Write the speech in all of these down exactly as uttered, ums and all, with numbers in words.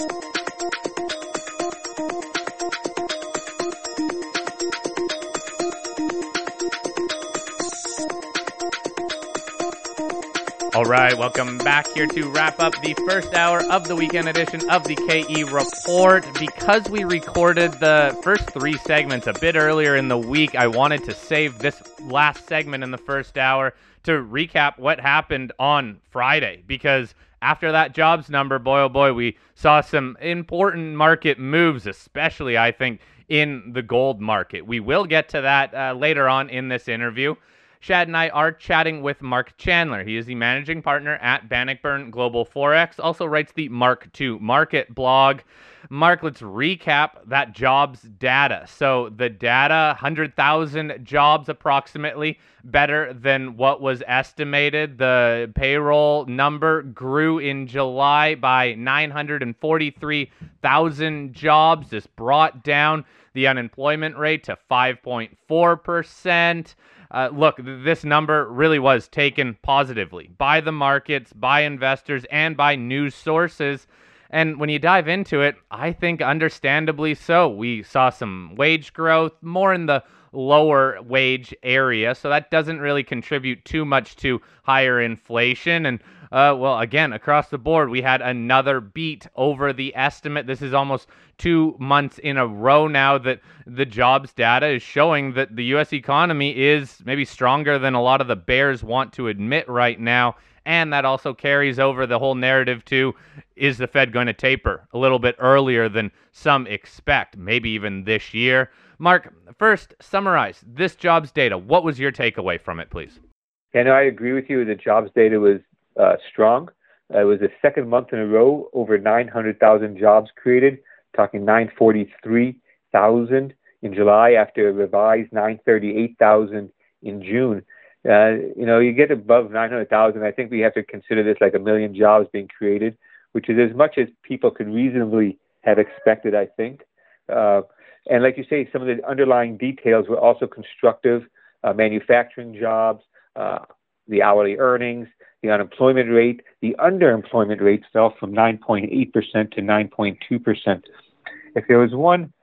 All right, welcome back here to wrap up the first hour of the weekend edition of the K E Report. Because we recorded the first three segments a bit earlier in the week, I wanted to save this last segment in the first hour to recap what happened on Friday. Because after that jobs number, boy, oh boy, we saw some important market moves, especially, I think, in the gold market. We will get to that uh, later on in this interview. Shad and I are chatting with Mark Chandler. He is the managing partner at Bannockburn Global Forex, also writes the Mark two Market blog. Mark, let's recap that jobs data. So the data, one hundred thousand jobs approximately, better than what was estimated. The payroll number grew in July by nine hundred forty-three thousand jobs. This brought down the unemployment rate to five point four percent. Uh, look, this number really was taken positively by the markets, by investors, and by news sources. And when you dive into it, I think understandably so. We saw some wage growth, more in the lower wage area, so that doesn't really contribute too much to higher inflation. And, uh, well, again, across the board, we had another beat over the estimate. This is almost two months in a row now that the jobs data is showing that the U S economy is maybe stronger than a lot of the bears want to admit right now. And that also carries over the whole narrative to, is the Fed going to taper a little bit earlier than some expect, maybe even this year? Mark, first, summarize this jobs data. What was your takeaway from it, please? Yeah, no, I agree with you. The jobs data was uh, strong. Uh, it was the second month in a row, over nine hundred thousand jobs created, talking nine hundred forty-three thousand in July after a revised nine hundred thirty-eight thousand in June. Uh, you know, you get above nine hundred thousand, I think we have to consider this like a million jobs being created, which is as much as people could reasonably have expected, I think. Uh, and like you say, some of the underlying details were also constructive. Uh, manufacturing jobs, uh, the hourly earnings, the unemployment rate, the underemployment rate fell from nine point eight percent to nine point two percent. If there was one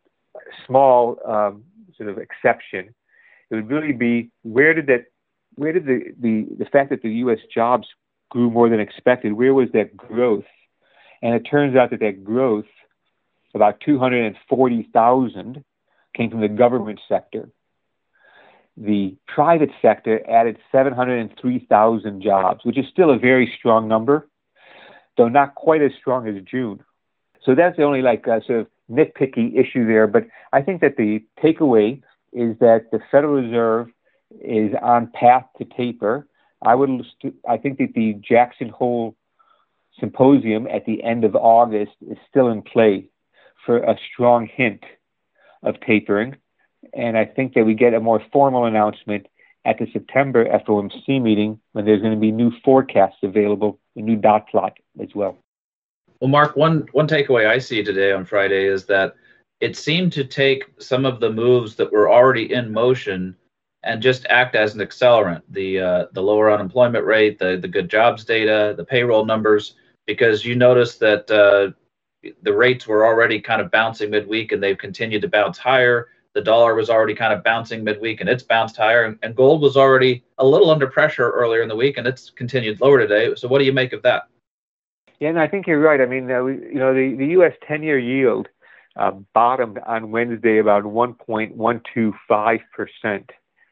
small um, sort of exception, it would really be where did that, where did the, the, the fact that the U S jobs grew more than expected, where was that growth? And it turns out that that growth, about two hundred forty thousand, came from the government sector. The private sector added seven hundred three thousand jobs, which is still a very strong number, though not quite as strong as June. So that's the only like uh, sort of nitpicky issue there. But I think that the takeaway is that the Federal Reserve is on path to taper. I would, I think that the Jackson Hole Symposium at the end of August is still in play for a strong hint of tapering. And I think that we get a more formal announcement at the September F O M C meeting when there's going to be new forecasts available, a new dot plot as well. Well, Mark, one, one takeaway I see today on Friday is that it seemed to take some of the moves that were already in motion and just act as an accelerant. The uh, the lower unemployment rate, the, the good jobs data, the payroll numbers, because you notice that uh, the rates were already kind of bouncing midweek and they've continued to bounce higher. The dollar was already kind of bouncing midweek and it's bounced higher. And, and gold was already a little under pressure earlier in the week and it's continued lower today. So what do you make of that? Yeah, and I think you're right. I mean, uh, we, you know, the, the U S ten-year yield uh, bottomed on Wednesday about one point one two five percent.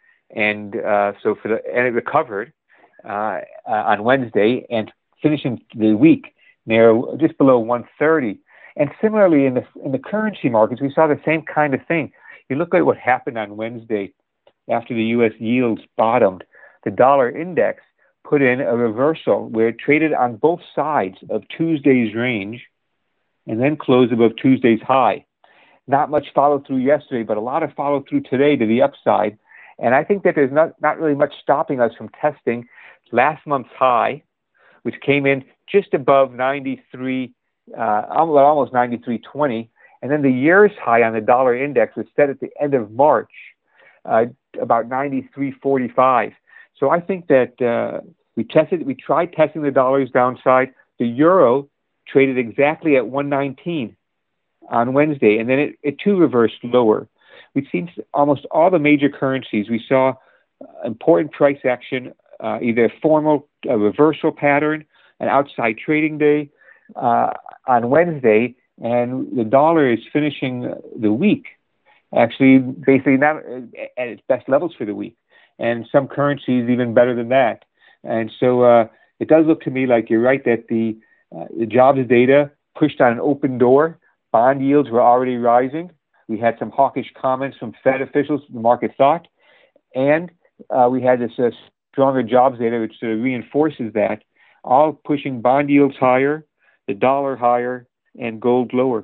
And uh, so for the, and it recovered uh, uh, on Wednesday and finishing the week near just below one thirty. And similarly in the in the currency markets, we saw the same kind of thing. You look at what happened on Wednesday after the U S yields bottomed. The dollar index put in a reversal where it traded on both sides of Tuesday's range and then closed above Tuesday's high. Not much follow through yesterday, but a lot of follow through today to the upside. And I think that there's not, not really much stopping us from testing last month's high, which came in just above ninety-three, uh, almost ninety-three twenty. And then the year's high on the dollar index was set at the end of March, uh, about ninety-three forty-five. So I think that uh, we tested, we tried testing the dollar's downside. The euro traded exactly at one nineteen on Wednesday, and then it, it too reversed lower. We've seen almost all the major currencies. We saw important price action, uh, either a formal a reversal pattern, an outside trading day uh, on Wednesday, and the dollar is finishing the week actually basically not at its best levels for the week, and some currencies even better than that. And so uh, it does look to me like you're right that the, uh, the jobs data pushed on an open door. Bond yields were already rising. We had some hawkish comments from Fed officials, the market thought, and uh, we had this uh, stronger jobs data, which sort of reinforces that, all pushing bond yields higher, the dollar higher, and gold lower.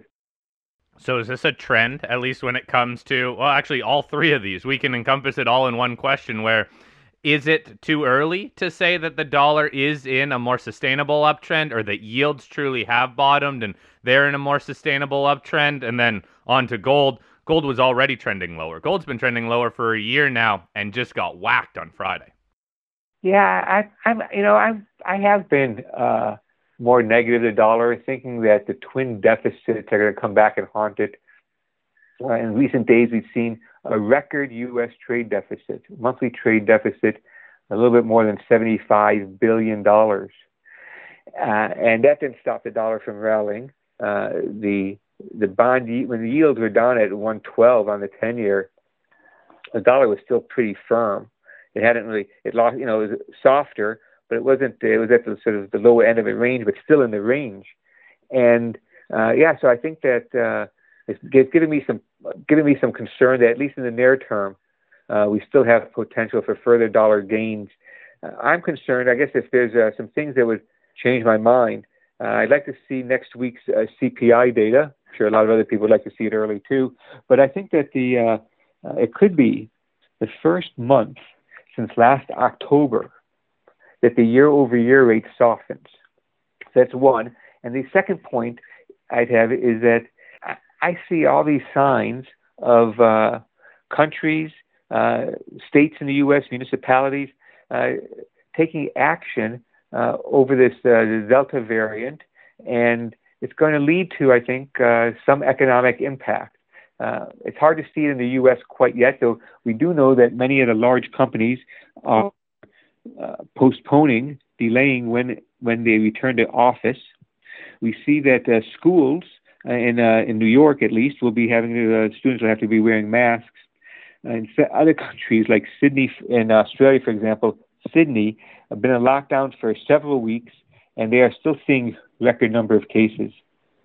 So is this a trend, at least when it comes to, well, actually all three of these? We can encompass it all in one question where, is it too early to say that the dollar is in a more sustainable uptrend, or that yields truly have bottomed and they're in a more sustainable uptrend? And then on to gold. Gold was already trending lower. Gold's been trending lower for a year now and just got whacked on Friday. Yeah, I, I'm, you know, I'm, I have been uh, more negative the dollar, thinking that the twin deficits are going to come back and haunt it. Uh, in recent days, we've seen a record U S trade deficit, monthly trade deficit, a little bit more than seventy-five billion dollars. Uh, and that didn't stop the dollar from rallying. Uh, the the bond, when the yields were down at one twelve on the ten-year, the dollar was still pretty firm. It hadn't really, it lost, you know, it was softer, but it wasn't, it was at the sort of the lower end of the range, but still in the range. And uh, yeah, so I think that uh, it's, it's giving me some, giving me some concern that at least in the near term, uh, we still have potential for further dollar gains. Uh, I'm concerned, I guess, if there's uh, some things that would change my mind. Uh, I'd like to see next week's uh, C P I data. I'm sure a lot of other people would like to see it early too. But I think that the uh, uh, it could be the first month since last October that the year-over-year rate softens. So that's one. And the second point I'd have is that I see all these signs of uh, countries, uh, states in the U S, municipalities, uh, taking action uh, over this uh, the Delta variant, and it's going to lead to, I think, uh, some economic impact. Uh, it's hard to see it in the U S quite yet, though we do know that many of the large companies are uh, postponing, delaying when when they return to office. We see that uh, schools uh, in uh, in New York, at least, will be having to, uh, students will have to be wearing masks. And other countries like Sydney in Australia, for example, Sydney have been in lockdowns for several weeks, and they are still seeing record number of cases.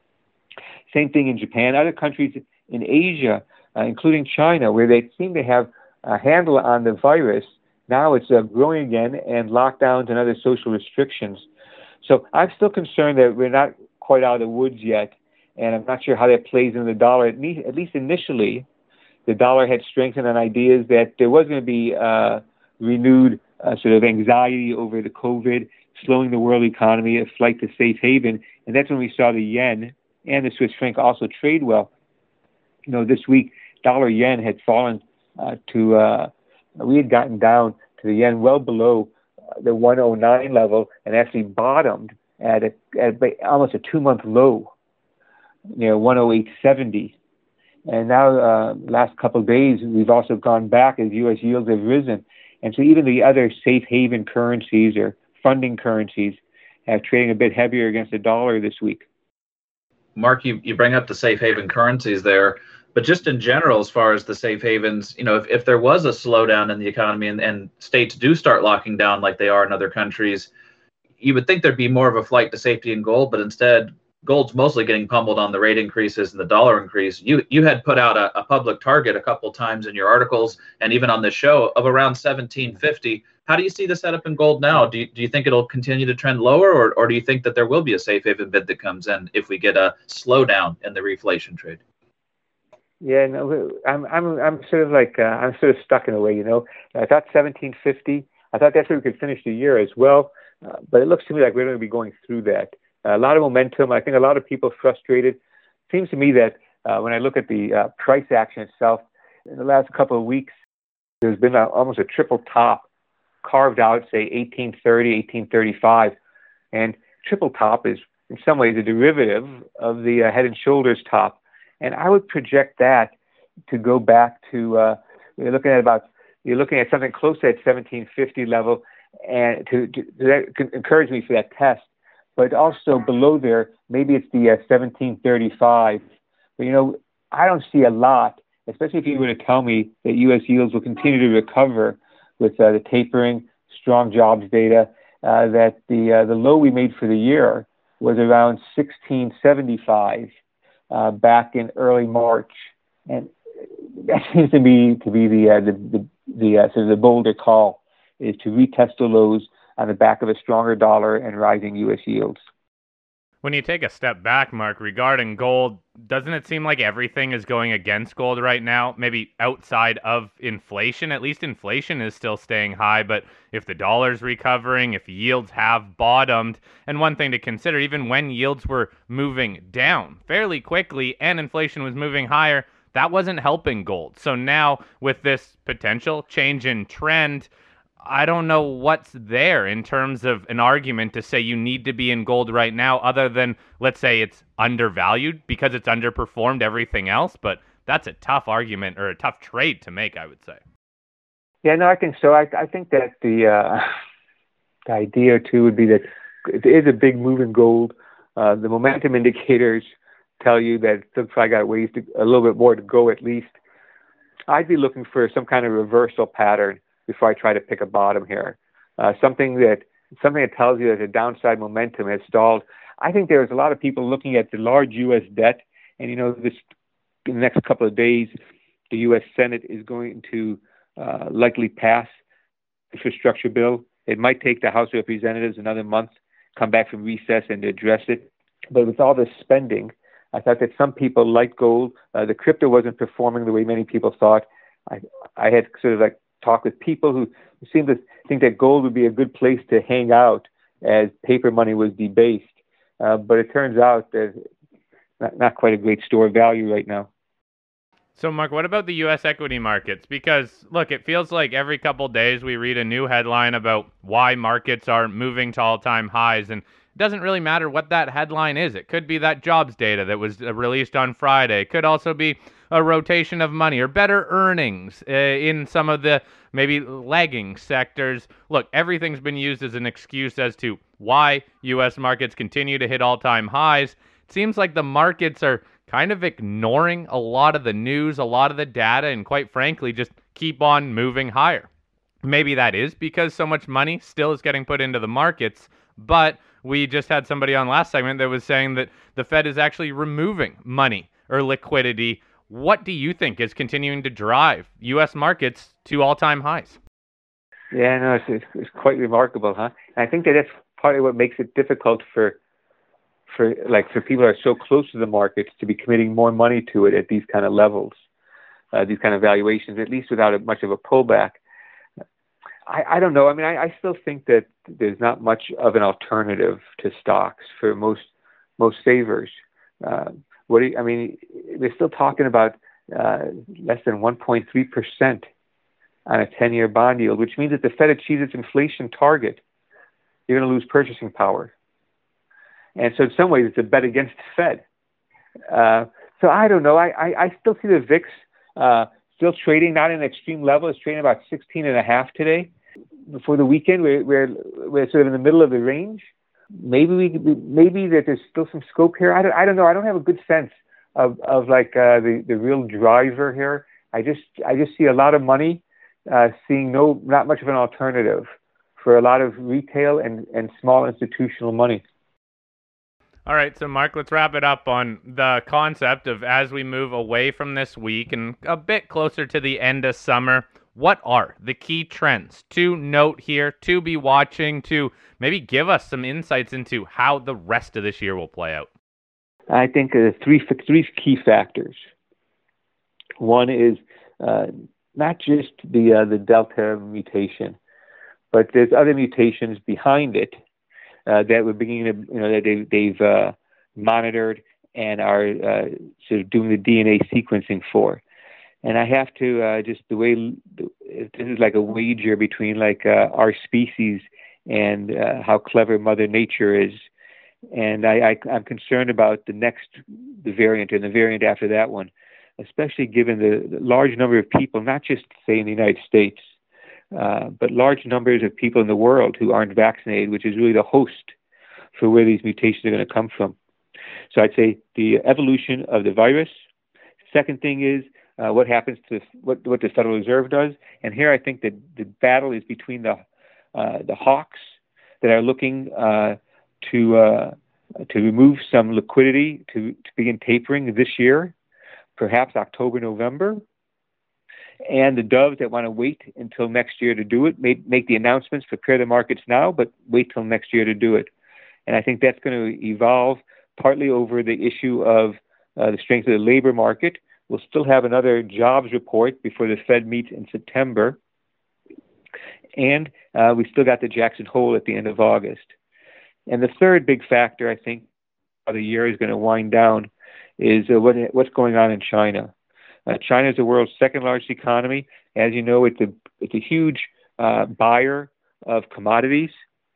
Same thing in Japan. Other countries in Asia, uh, including China, where they seem to have a handle on the virus, now it's uh, growing again, and lockdowns and other social restrictions. So I'm still concerned that we're not quite out of the woods yet, and I'm not sure how that plays in the dollar. At least, at least initially, the dollar had strengthened on ideas that there was going to be uh, renewed uh, sort of anxiety over the COVID, slowing the world economy, a flight to safe haven, and that's when we saw the yen and the Swiss franc also trade well. You know, this week, dollar yen had fallen uh, to, uh, we had gotten down to the yen well below uh, the one oh nine level, and actually bottomed at, a, at almost a two-month low, near one oh eight seventy. And now, uh, last couple of days, we've also gone back as U S yields have risen. And so even the other safe haven currencies or funding currencies have trading a bit heavier against the dollar this week. Mark, you, you bring up the safe haven currencies there, but just in general, as far as the safe havens, you know, if, if there was a slowdown in the economy and, and states do start locking down like they are in other countries, you would think there'd be more of a flight to safety in gold, but instead, gold's mostly getting pummeled on the rate increases and the dollar increase. You you had put out a, a public target a couple times in your articles and even on this show of around seventeen fifty. How do you see the setup in gold now? Do you, do you think it'll continue to trend lower, or, or do you think that there will be a safe haven bid that comes in if we get a slowdown in the reflation trade? Yeah, no, I'm I'm I'm sort of like uh, I'm sort of stuck in a way, you know. I thought seventeen fifty. I thought that's where we could finish the year as well, uh, but it looks to me like we're going to be going through that. Uh, a lot of momentum. I think a lot of people frustrated. Seems to me that uh, when I look at the uh, price action itself, in the last couple of weeks, there's been a, almost a triple top carved out, say eighteen thirty, eighteen thirty-five, and triple top is in some ways, a derivative of the uh, Head and Shoulders top. And I would project that to go back to, uh, you're looking at about, you're looking at something close to that seventeen fifty level, and to, to that can encourage me for that test. But also below there, maybe it's the uh, seventeen thirty-five. But, you know, I don't see a lot, especially if you were to tell me that U S yields will continue to recover with uh, the tapering, strong jobs data, uh, that the uh, the low we made for the year was around sixteen seventy-five uh, back in early March. And that seems to me to be the uh, the the, the uh, sort of the bolder call, is to retest the lows on the back of a stronger dollar and rising U S yields. When you take a step back, Mark, regarding gold, doesn't it seem like everything is going against gold right now? Maybe outside of inflation. At least inflation is still staying high, but if the dollar's recovering, if yields have bottomed, and one thing to consider, even when yields were moving down fairly quickly and inflation was moving higher, that wasn't helping gold. So now with this potential change in trend, I don't know what's there in terms of an argument to say you need to be in gold right now, other than, let's say, it's undervalued because it's underperformed everything else. But that's a tough argument, or a tough trade to make, I would say. Yeah, no, I think so. I, I think that the, uh, the idea, too, would be that it is a big move in gold. Uh, the momentum indicators tell you that it looks like I got ways to, a little bit more to go at least. I'd be looking for some kind of reversal pattern before I try to pick a bottom here. Uh, something that something that tells you that the downside momentum has stalled. I think there's a lot of people looking at the large U S debt, and you know, this in the next couple of days, the U S Senate is going to uh, likely pass the infrastructure bill. It might take the House of Representatives another month, come back from recess and address it. But with all this spending, I thought that some people liked gold. Uh, the crypto wasn't performing the way many people thought. I I had sort of like talk with people who seem to think that gold would be a good place to hang out as paper money was debased. Uh, but it turns out that not, not quite a great store of value right now. So, Mark, what about the U S equity markets? Because, look, it feels like every couple days we read a new headline about why markets are moving to all-time highs, and it doesn't really matter what that headline is. It could be that jobs data that was released on Friday. It could also be a rotation of money or better earnings uh, in some of the maybe lagging sectors. Look, everything's been used as an excuse as to why U S markets continue to hit all-time highs. It seems like the markets are kind of ignoring a lot of the news, a lot of the data, and quite frankly, just keep on moving higher. Maybe that is because so much money still is getting put into the markets, but we just had somebody on last segment that was saying that the Fed is actually removing money or liquidity. What do you think is continuing to drive U S markets to all-time highs? Yeah, no, it's, it's, it's quite remarkable, huh? And I think that that's partly what makes it difficult for, for like for people who are so close to the markets to be committing more money to it at these kind of levels, uh, these kind of valuations, at least without a, much of a pullback. I, I don't know. I mean, I, I still think that there's not much of an alternative to stocks for most most savers. Uh, what do you, I mean, they're still talking about uh, less than one point three percent on a ten-year bond yield, which means that the Fed achieves its inflation target, you're going to lose purchasing power. And so in some ways, it's a bet against the Fed. Uh, so I don't know. I, I, I still see the V I X uh, still trading, not at an extreme level. It's trading about sixteen and a half today. Before the weekend, we're, we're, we're sort of in the middle of the range. Maybe we maybe that there's still some scope here. I don't I don't know. I don't have a good sense of of like uh, the the real driver here. I just I just see a lot of money, uh, seeing no not much of an alternative for a lot of retail and and small institutional money. All right, so Mark, let's wrap it up on the concept of as we move away from this week and a bit closer to the end of summer, what are the key trends to note here, to be watching, to maybe give us some insights into how the rest of this year will play out? I think uh, three three key factors. One is uh, not just the uh, the Delta mutation, but there's other mutations behind it uh, that we're beginning to, you know, that they, they've uh, monitored and are uh, sort of doing the D N A sequencing for. And I have to uh, just the way this is like a wager between like uh, our species and uh, how clever Mother Nature is. And I, I, I'm concerned about the next, the variant and the variant after that one, especially given the, the large number of people, not just, say, in the United States, uh, but large numbers of people in the world who aren't vaccinated, which is really the host for where these mutations are going to come from. So I'd say the evolution of the virus. Second thing is uh, what happens to what, what the Federal Reserve does. And here I think that the battle is between the uh, the hawks that are looking uh, to uh, to remove some liquidity to, to begin tapering this year, perhaps October, November, and the doves that want to wait until next year to do it, make, make the announcements, prepare the markets now, but wait till next year to do it. And I think that's going to evolve partly over the issue of uh, the strength of the labor market. We'll still have another jobs report before the Fed meets in September. And uh, we still got the Jackson Hole at the end of August. And the third big factor, I think, how the year is going to wind down is uh, what, what's going on in China. Uh, China is the world's second largest economy. As you know, it's a, it's a huge uh, buyer of commodities.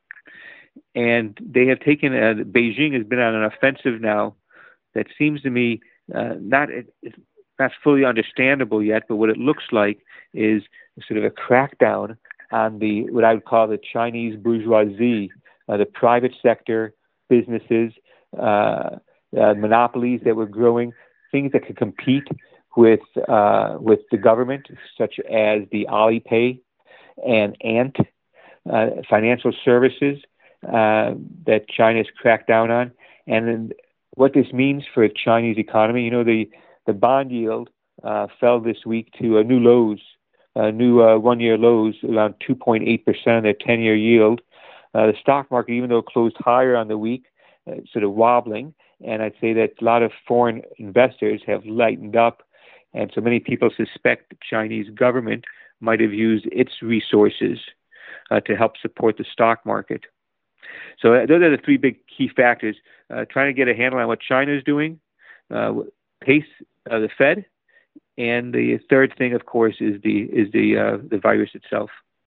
And they have taken, uh, Beijing has been on an offensive now that seems to me uh, not, it's not fully understandable yet, but what it looks like is sort of a crackdown on the, what I would call the Chinese bourgeoisie, uh, the private sector, businesses, uh, uh, monopolies that were growing, things that could compete with uh, with the government, such as the Alipay and Ant uh, financial services uh, that China has cracked down on. And then what this means for the Chinese economy, you know, the, the bond yield uh, fell this week to a new lows, uh, new uh, one-year lows, around two point eight percent, their ten-year yield. Uh, the stock market, even though it closed higher on the week, uh, sort of wobbling. And I'd say that a lot of foreign investors have lightened up. And so many people suspect the Chinese government might have used its resources uh, to help support the stock market. So uh, those are the three big key factors. Uh, trying to get a handle on what China is doing, uh, pace of the Fed, and the third thing, of course, is the is the uh, the virus itself.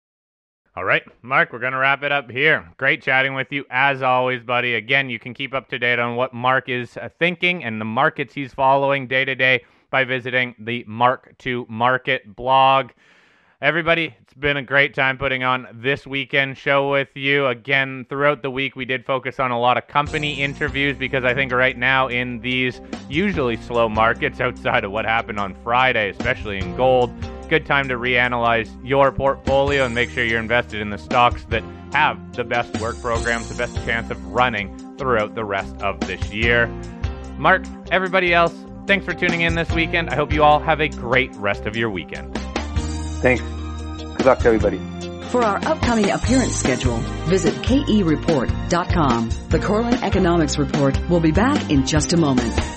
All right, Mark, we're going to wrap it up here. Great chatting with you, as always, buddy. Again, you can keep up to date on what Mark is uh, thinking and the markets he's following day to day by visiting the Mark to Market blog. Everybody, it's been a great time putting on this weekend show with you. Again, throughout the week, we did focus on a lot of company interviews because I think right now in these usually slow markets outside of what happened on Friday, especially in gold, good time to reanalyze your portfolio and make sure you're invested in the stocks that have the best work programs, the best chance of running throughout the rest of this year. Mark, everybody else, thanks for tuning in this weekend. I hope you all have a great rest of your weekend. Thanks. Good luck to everybody. For our upcoming appearance schedule, visit K E report dot com. The Corlin Economics Report will be back in just a moment.